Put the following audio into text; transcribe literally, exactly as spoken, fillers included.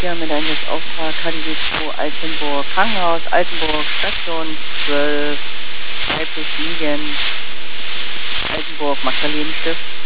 Hier Meldungsauftrag K D W zwei Altenburg Krankenhaus, Altenburg Station zwölf, Leipzig Liegen, Altenburg Magdalenenstift.